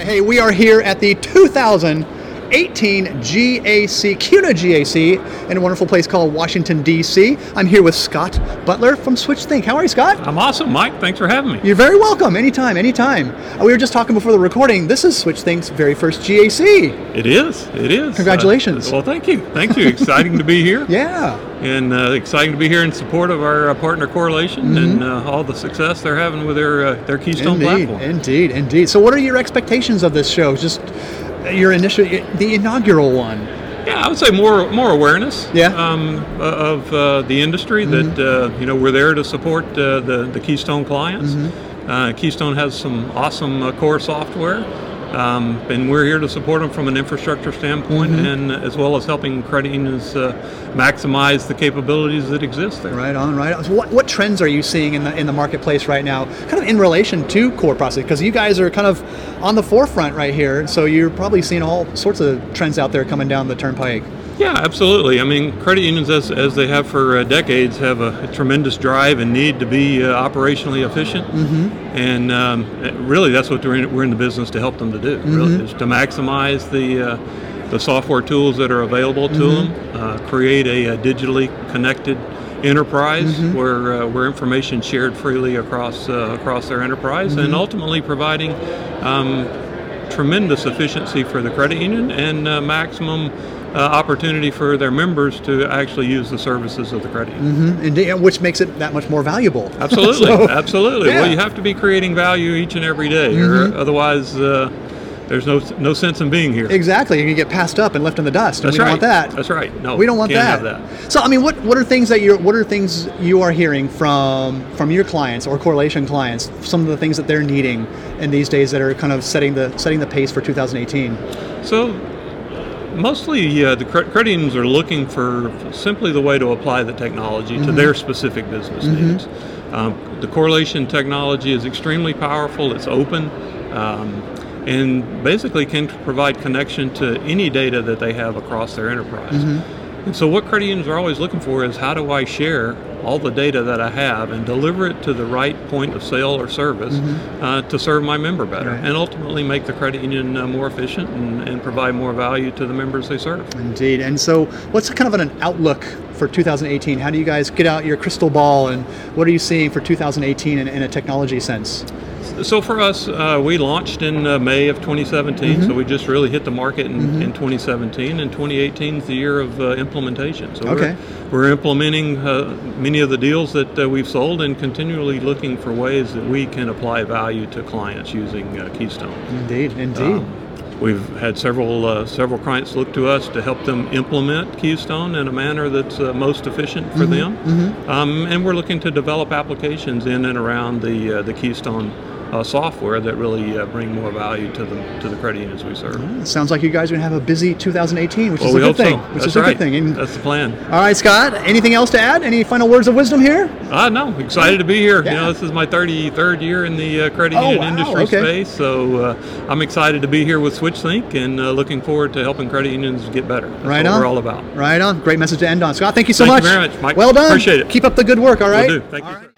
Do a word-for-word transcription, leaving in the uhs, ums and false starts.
Hey, we are here at the two thousand eighteen G A C, CUNA G A C, in a wonderful place called Washington, D C. I'm here with Scott Butler from SwitchThink. How are you, Scott? I'm awesome, Mike. Thanks for having me. You're very welcome. Anytime, anytime. Uh, we were just talking before the recording. This is SwitchThink's very first G A C. It is. It is. Congratulations. Uh, well, thank you. Thank you. Exciting to be here. Yeah. And uh, exciting to be here in support of our uh, partner Correlation mm-hmm. and uh, all the success they're having with their uh, their Keystone indeed, platform. Indeed, indeed. So what are your expectations of this show? Just your initial, the inaugural one. Yeah, I would say more more awareness yeah. um, of uh, the industry mm-hmm. that uh, you know we're there to support uh, the the Keystone clients. Mm-hmm. Uh, Keystone has some awesome uh, core software, um, and we're here to support them from an infrastructure standpoint, mm-hmm. and as well as helping credit unions uh, maximize the capabilities that exist there. Right on, right on. So what what trends are you seeing in the in the marketplace right now, kind of in relation to core processing? Because you guys are kind of on the forefront right here, so you're probably seeing all sorts of trends out there coming down the turnpike. Yeah, absolutely. I mean, credit unions, as, as they have for uh, decades, have a, a tremendous drive and need to be uh, operationally efficient. Mm-hmm. And um, really, that's what we're in, we're in the business to help them to do, mm-hmm. really, is to maximize the uh, the software tools that are available to mm-hmm. them, uh, create a, a digitally connected enterprise mm-hmm. where uh, where information shared freely across uh, across their enterprise, mm-hmm. and ultimately providing um, tremendous efficiency for the credit union and uh, maximum Uh, opportunity for their members to actually use the services of the credit union. Mm-hmm. Indeed, which makes it that much more valuable. Absolutely, so, absolutely. Yeah. Well, you have to be creating value each and every day, mm-hmm. or otherwise uh, there's no no sense in being here. Exactly, you can get passed up and left in the dust. And That's we don't right. want that. That's right. No, we don't want can't that. Have that. So, I mean, what what are things that you're what are things you are hearing from from your clients or Correlation clients? Some of the things that they're needing in these days that are kind of setting the setting the pace for two thousand eighteen. So. Mostly, uh, the credit unions are looking for simply the way to apply the technology mm-hmm. to their specific business mm-hmm. needs. Um, the Correlation technology is extremely powerful. It's open, um, and basically can provide connection to any data that they have across their enterprise. Mm-hmm. And so, what credit unions are always looking for is how do I share all the data that I have and deliver it to the right point of sale or service mm-hmm. uh, to serve my member better, right. and ultimately make the credit union uh, more efficient and, and provide more value to the members they serve. Indeed. And so what's kind of an outlook for two thousand eighteen? How do you guys get out your crystal ball, and what are you seeing for two thousand eighteen in, in a technology sense? So for us, uh, we launched in uh, May of twenty seventeen, mm-hmm. so we just really hit the market in, mm-hmm. in twenty seventeen, and twenty eighteen is the year of uh, implementation. So okay. we're, we're implementing uh, many of the deals that uh, we've sold and continually looking for ways that we can apply value to clients using uh, Keystone. Indeed, indeed. Um, We've had several uh, several clients look to us to help them implement Keystone in a manner that's uh, most efficient for mm-hmm. them, mm-hmm. Um, and we're looking to develop applications in and around the uh, the Keystone uh, software that really uh, bring more value to the to the credit unions we serve. Well, it sounds like you guys are going to have a busy two thousand eighteen, which well, is a we good hope thing. So. Which That's is a right. good thing. And that's the plan. All right, Scott. Anything else to add? Any final words of wisdom here? Uh, no, excited to be here. Yeah. You know, this is my thirty-third year in the uh, credit oh, union wow. industry okay. space, so uh, I'm excited to be here with SwitchThink and uh, looking forward to helping credit unions get better. That's right what on. we're all about. Right on. Great message to end on. Scott, thank you so thank much. You very much, Mike. Well done. Appreciate it. Keep up the good work, all right? Will do. Thank all you. Right.